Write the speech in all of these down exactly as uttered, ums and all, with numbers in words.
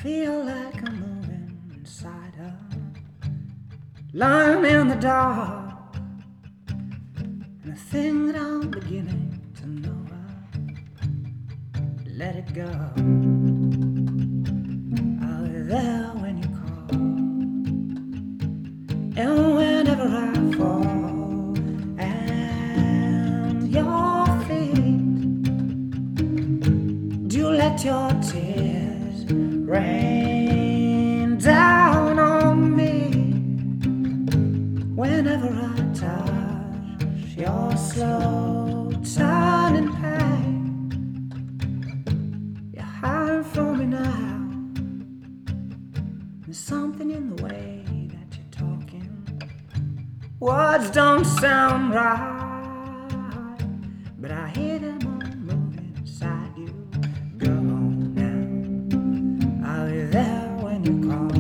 feel like I'm moving inside her, lying in the dark, and I think that I'm beginning to know her. Let it go. I'll be there when you call, and whenever I fall at your feet, do let your tears rain down on me. Whenever I touch your slow turning pain, you're hiding from me now. There's something in the way that you're talking. Words don't sound right, but I hear them all moving inside you. Go home now, I'll be there when you call,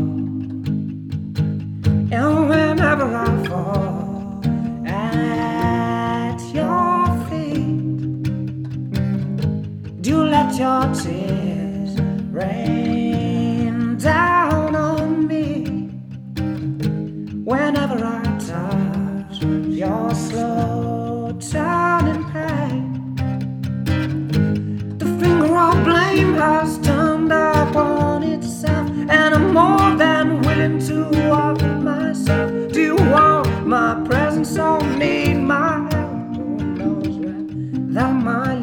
and whenever I fall at your feet, do let your tears rain down on me. Whenever I touch your slow turning pain, the finger of blame has turned up on itself, and I'm more than willing to offer myself. Do you want my presence or need my help? Who knows where that might